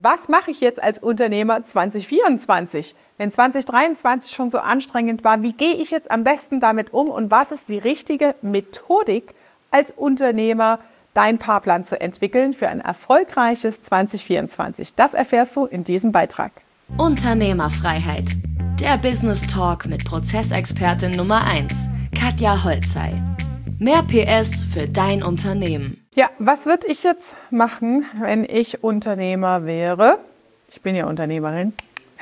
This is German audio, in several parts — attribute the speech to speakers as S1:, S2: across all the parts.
S1: Was mache ich jetzt als Unternehmer 2024? Wenn 2023 schon so anstrengend war, wie gehe ich jetzt am besten damit um und was ist die richtige Methodik als Unternehmer, deinen Fahrplan zu entwickeln für ein erfolgreiches 2024? Das erfährst du in diesem Beitrag.
S2: Unternehmerfreiheit. Der Business Talk mit Prozessexpertin Nummer 1, Katja Holzei. Mehr PS für dein Unternehmen.
S1: Ja, was würde ich jetzt machen, wenn ich Unternehmer wäre? Ich bin ja Unternehmerin.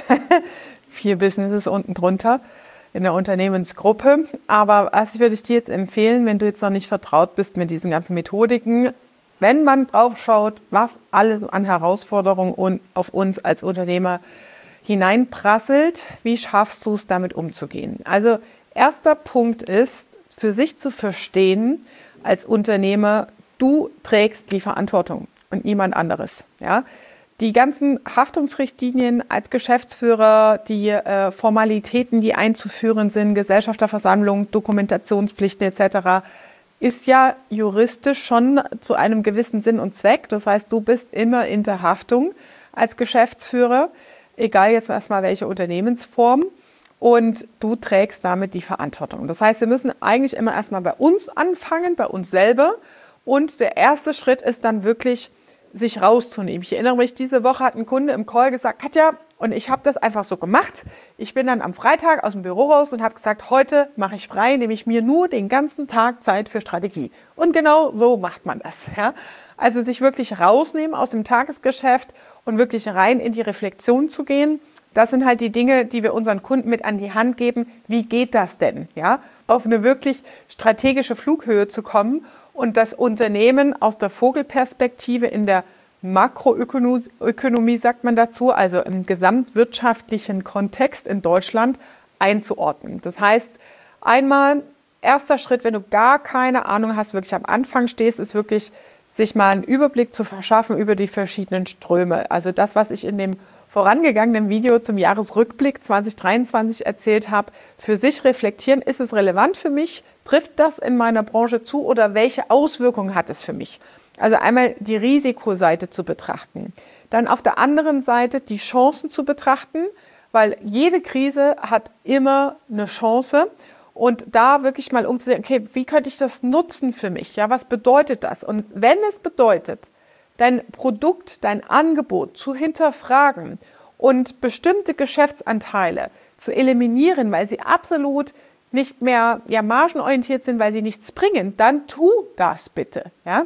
S1: 4 Businesses unten drunter in der Unternehmensgruppe. Aber was würde ich dir jetzt empfehlen, wenn du jetzt noch nicht vertraut bist mit diesen ganzen Methodiken? Wenn man drauf schaut, was alles an Herausforderungen auf uns als Unternehmer hineinprasselt, wie schaffst du es, damit umzugehen? Also erster Punkt ist, für sich zu verstehen als Unternehmer, du trägst die Verantwortung und niemand anderes. Ja? Die ganzen Haftungsrichtlinien als Geschäftsführer, die Formalitäten, die einzuführen sind, Gesellschafterversammlung, Dokumentationspflichten etc., ist ja juristisch schon zu einem gewissen Sinn und Zweck. Das heißt, du bist immer in der Haftung als Geschäftsführer, egal jetzt erstmal welche Unternehmensform. Und du trägst damit die Verantwortung. Das heißt, wir müssen eigentlich immer erstmal bei uns anfangen, bei uns selber. Und der erste Schritt ist dann wirklich, sich rauszunehmen. Ich erinnere mich, diese Woche hat ein Kunde im Call gesagt, Katja, und ich habe das einfach so gemacht. Ich bin dann am Freitag aus dem Büro raus und habe gesagt, heute mache ich frei, nehme ich mir nur den ganzen Tag Zeit für Strategie. Und genau so macht man das. Ja? Also sich wirklich rausnehmen aus dem Tagesgeschäft und wirklich rein in die Reflexion zu gehen. Das sind halt die Dinge, die wir unseren Kunden mit an die Hand geben. Wie geht das denn? Ja? Auf eine wirklich strategische Flughöhe zu kommen und das Unternehmen aus der Vogelperspektive in der Makroökonomie, sagt man dazu, also im gesamtwirtschaftlichen Kontext in Deutschland einzuordnen. Das heißt, einmal, erster Schritt, wenn du gar keine Ahnung hast, wirklich am Anfang stehst, ist wirklich, sich mal einen Überblick zu verschaffen über die verschiedenen Ströme. Also das, was ich in dem vorangegangenen Video zum Jahresrückblick 2023 erzählt habe, für sich reflektieren, ist es relevant für mich, trifft das in meiner Branche zu oder welche Auswirkungen hat es für mich? Also einmal die Risikoseite zu betrachten, dann auf der anderen Seite die Chancen zu betrachten, weil jede Krise hat immer eine Chance und da wirklich mal umzusehen, okay, wie könnte ich das nutzen für mich? Ja, was bedeutet das? Und wenn es bedeutet, dein Produkt, dein Angebot zu hinterfragen und bestimmte Geschäftsanteile zu eliminieren, weil sie absolut nicht mehr margenorientiert sind, weil sie nichts bringen, dann tu das bitte. Ja?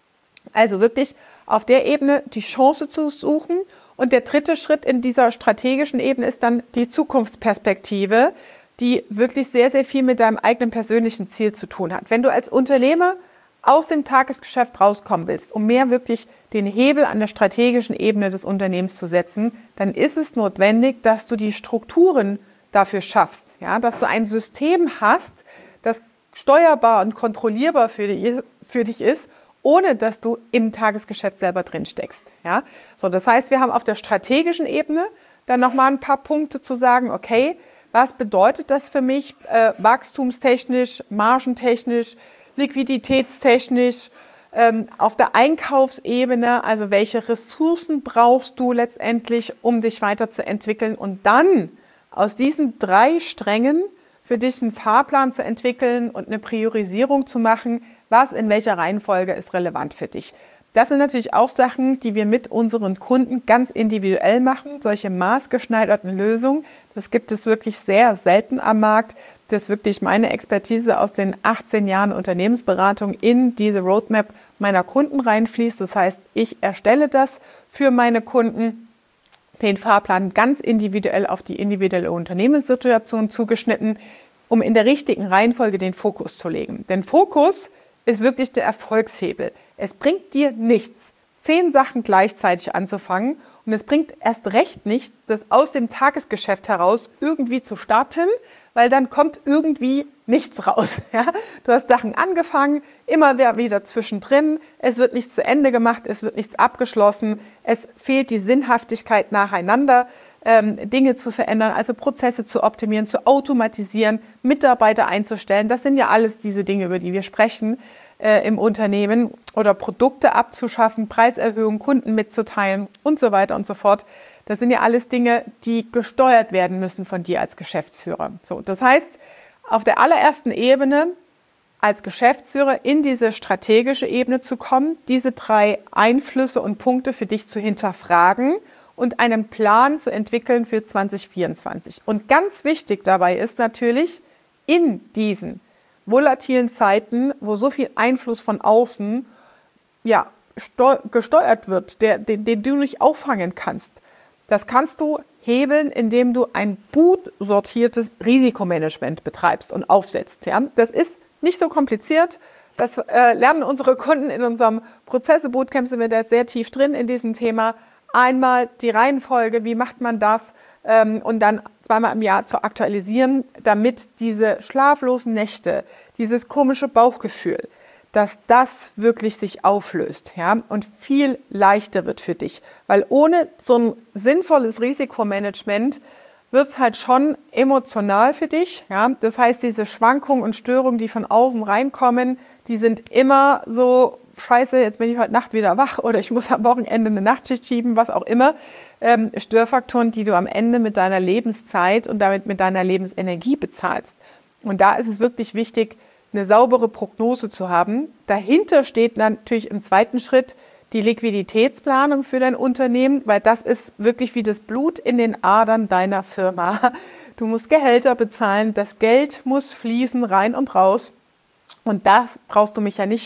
S1: Also wirklich auf der Ebene die Chance zu suchen. Und der dritte Schritt in dieser strategischen Ebene ist dann die Zukunftsperspektive, die wirklich sehr, sehr viel mit deinem eigenen persönlichen Ziel zu tun hat. Wenn du als Unternehmer aus dem Tagesgeschäft rauskommen willst, um mehr wirklich den Hebel an der strategischen Ebene des Unternehmens zu setzen, dann ist es notwendig, dass du die Strukturen dafür schaffst, ja, dass du ein System hast, das steuerbar und kontrollierbar für dich ist, ohne dass du im Tagesgeschäft selber drin steckst. Ja. So, das heißt, wir haben auf der strategischen Ebene dann nochmal ein paar Punkte zu sagen, okay, was bedeutet das für mich wachstumstechnisch, margentechnisch, liquiditätstechnisch, auf der Einkaufsebene, also welche Ressourcen brauchst du letztendlich, um dich weiterzuentwickeln und dann aus diesen 3 Strängen für dich einen Fahrplan zu entwickeln und eine Priorisierung zu machen, was in welcher Reihenfolge ist relevant für dich. Das sind natürlich auch Sachen, die wir mit unseren Kunden ganz individuell machen, solche maßgeschneiderten Lösungen. Das gibt es wirklich sehr selten am Markt. Das ist wirklich meine Expertise aus den 18 Jahren Unternehmensberatung in diese Roadmap meiner Kunden reinfließt. Das heißt, ich erstelle das für meine Kunden, den Fahrplan ganz individuell auf die individuelle Unternehmenssituation zugeschnitten, um in der richtigen Reihenfolge den Fokus zu legen. Denn Fokus ist wirklich der Erfolgshebel. Es bringt dir nichts, 10 Sachen gleichzeitig anzufangen und es bringt erst recht nichts, das aus dem Tagesgeschäft heraus irgendwie zu starten, weil dann kommt irgendwie nichts raus. Ja? Du hast Sachen angefangen, immer wieder zwischendrin, es wird nichts zu Ende gemacht, es wird nichts abgeschlossen, es fehlt die Sinnhaftigkeit nacheinander, Dinge zu verändern, also Prozesse zu optimieren, zu automatisieren, Mitarbeiter einzustellen. Das sind ja alles diese Dinge, über die wir sprechen. im Unternehmen oder Produkte abzuschaffen, Preiserhöhungen, Kunden mitzuteilen und so weiter und so fort. Das sind ja alles Dinge, die gesteuert werden müssen von dir als Geschäftsführer. So, das heißt, auf der allerersten Ebene als Geschäftsführer in diese strategische Ebene zu kommen, diese 3 Einflüsse und Punkte für dich zu hinterfragen und einen Plan zu entwickeln für 2024. Und ganz wichtig dabei ist natürlich, in diesen volatilen Zeiten, wo so viel Einfluss von außen gesteuert wird, den du nicht auffangen kannst, das kannst du hebeln, indem du ein gut sortiertes Risikomanagement betreibst und aufsetzt. Ja? Das ist nicht so kompliziert. Das lernen unsere Kunden in unserem Prozesse-Bootcamp, sind wir da sehr tief drin in diesem Thema. Einmal die Reihenfolge, wie macht man das und dann 2-mal im Jahr zu aktualisieren, damit diese schlaflosen Nächte, dieses komische Bauchgefühl, dass das wirklich sich auflöst, ja, und viel leichter wird für dich. Weil ohne so ein sinnvolles Risikomanagement wird es halt schon emotional für dich. Ja. Das heißt, diese Schwankungen und Störungen, die von außen reinkommen, die sind immer so, scheiße, jetzt bin ich heute Nacht wieder wach oder ich muss am Wochenende eine Nachtschicht schieben, was auch immer. Störfaktoren, die du am Ende mit deiner Lebenszeit und damit mit deiner Lebensenergie bezahlst. Und da ist es wirklich wichtig, eine saubere Prognose zu haben. Dahinter steht natürlich im zweiten Schritt die Liquiditätsplanung für dein Unternehmen, weil das ist wirklich wie das Blut in den Adern deiner Firma. Du musst Gehälter bezahlen, das Geld muss fließen, rein und raus. Und dazu brauchst du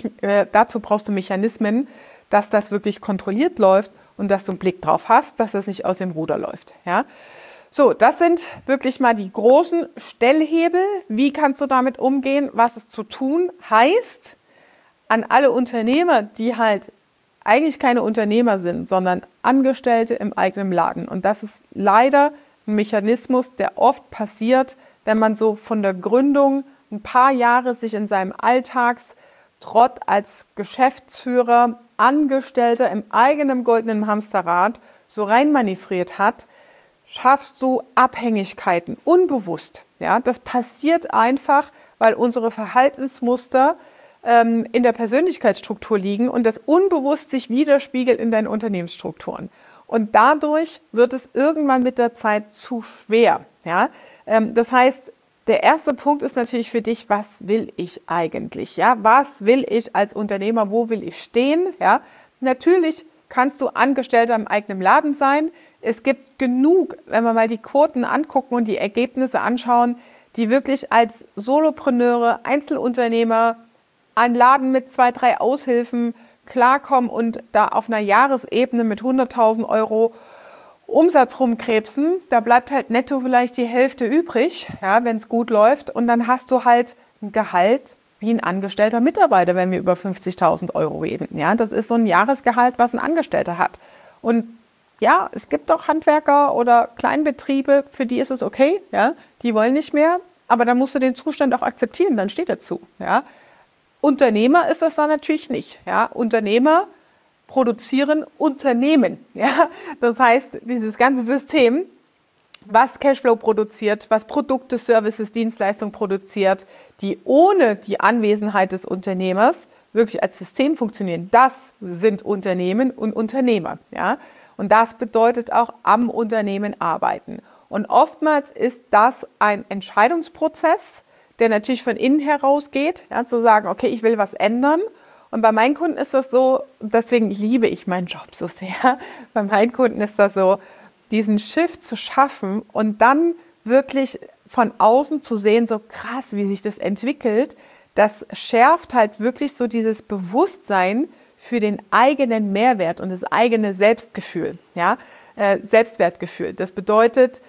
S1: Mechanismen, dass das wirklich kontrolliert läuft und dass du einen Blick drauf hast, dass das nicht aus dem Ruder läuft. Ja? So, das sind wirklich mal die großen Stellhebel. Wie kannst du damit umgehen? Was es zu tun heißt, an alle Unternehmer, die halt eigentlich keine Unternehmer sind, sondern Angestellte im eigenen Laden. Und das ist leider ein Mechanismus, der oft passiert, wenn man so von der Gründung ein paar Jahre sich in seinem Alltagstrott als Geschäftsführer, Angestellter im eigenen goldenen Hamsterrad so reinmanövriert hat, schaffst du Abhängigkeiten unbewusst. Ja, das passiert einfach, weil unsere Verhaltensmuster in der Persönlichkeitsstruktur liegen und das unbewusst sich widerspiegelt in deinen Unternehmensstrukturen. Und dadurch wird es irgendwann mit der Zeit zu schwer. Ja? Das heißt, der erste Punkt ist natürlich für dich, was will ich eigentlich? Ja? Was will ich als Unternehmer? Wo will ich stehen? Ja? Natürlich kannst du Angestellter im eigenen Laden sein. Es gibt genug, wenn wir mal die Quoten angucken und die Ergebnisse anschauen, die wirklich als Solopreneure, Einzelunternehmer, ein Laden mit 2, 3 Aushilfen klarkommen und da auf einer Jahresebene mit 100.000 Euro Umsatz rumkrebsen. Da bleibt halt netto vielleicht die Hälfte übrig, ja, wenn es gut läuft. Und dann hast du halt ein Gehalt wie ein angestellter Mitarbeiter, wenn wir über 50.000 Euro reden. Ja, das ist so ein Jahresgehalt, was ein Angestellter hat. Und ja, es gibt auch Handwerker oder Kleinbetriebe, für die ist es okay, ja, die wollen nicht mehr, aber dann musst du den Zustand auch akzeptieren, dann steht dazu, ja. Unternehmer ist das dann natürlich nicht, ja. Unternehmer produzieren Unternehmen, ja. Das heißt, dieses ganze System, was Cashflow produziert, was Produkte, Services, Dienstleistungen produziert, die ohne die Anwesenheit des Unternehmers wirklich als System funktionieren, das sind Unternehmen und Unternehmer, ja. Und das bedeutet auch am Unternehmen arbeiten. Und oftmals ist das ein Entscheidungsprozess, der natürlich von innen herausgeht, ja, zu sagen, okay, ich will was ändern. Und bei meinen Kunden ist das so, deswegen liebe ich meinen Job so sehr, bei meinen Kunden ist das so, diesen Shift zu schaffen und dann wirklich von außen zu sehen, so krass, wie sich das entwickelt, das schärft halt wirklich so dieses Bewusstsein für den eigenen Mehrwert und das eigene Selbstgefühl, ja, Selbstwertgefühl. Das bedeutet,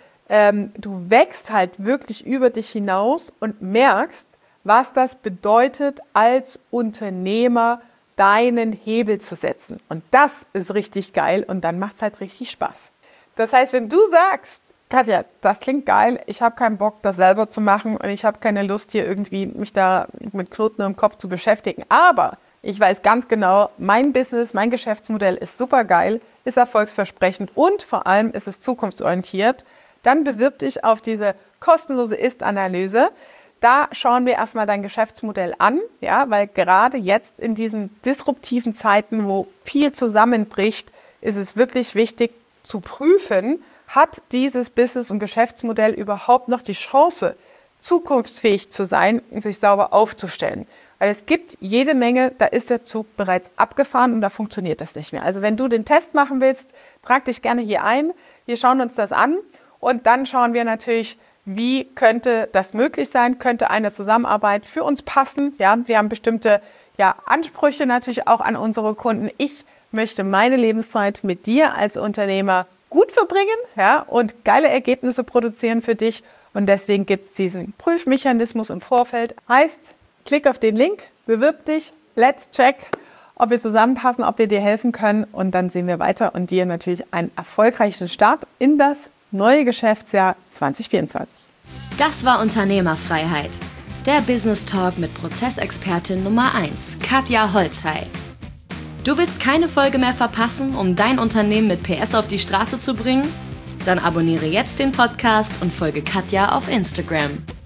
S1: du wächst halt wirklich über dich hinaus und merkst, was das bedeutet, als Unternehmer deinen Hebel zu setzen. Und das ist richtig geil und dann macht es halt richtig Spaß. Das heißt, wenn du sagst, Katja, das klingt geil, ich habe keinen Bock, das selber zu machen und ich habe keine Lust, hier irgendwie mich da mit Knoten im Kopf zu beschäftigen, aber ich weiß ganz genau, mein Business, mein Geschäftsmodell ist super geil, ist erfolgsversprechend und vor allem ist es zukunftsorientiert, dann bewirb dich auf diese kostenlose Ist-Analyse. Da schauen wir erstmal dein Geschäftsmodell an, ja, weil gerade jetzt in diesen disruptiven Zeiten, wo viel zusammenbricht, ist es wirklich wichtig zu prüfen, hat dieses Business- und Geschäftsmodell überhaupt noch die Chance, zukunftsfähig zu sein und sich sauber aufzustellen. Weil es gibt jede Menge, da ist der Zug bereits abgefahren und da funktioniert das nicht mehr. Also wenn du den Test machen willst, trag dich gerne hier ein. Wir schauen uns das an und dann schauen wir natürlich, wie könnte das möglich sein? Könnte eine Zusammenarbeit für uns passen? Ja, wir haben bestimmte Ansprüche natürlich auch an unsere Kunden. Ich möchte meine Lebenszeit mit dir als Unternehmer gut verbringen, ja, und geile Ergebnisse produzieren für dich. Und deswegen gibt es diesen Prüfmechanismus im Vorfeld. Heißt, klick auf den Link, bewirb dich, let's check, ob wir zusammenpassen, ob wir dir helfen können. Und dann sehen wir weiter und dir natürlich einen erfolgreichen Start in das neue Geschäftsjahr 2024.
S2: Das war Unternehmerfreiheit. Der Business Talk mit Prozessexpertin Nummer 1, Katja Holzhey. Du willst keine Folge mehr verpassen, um dein Unternehmen mit PS auf die Straße zu bringen? Dann abonniere jetzt den Podcast und folge Katja auf Instagram.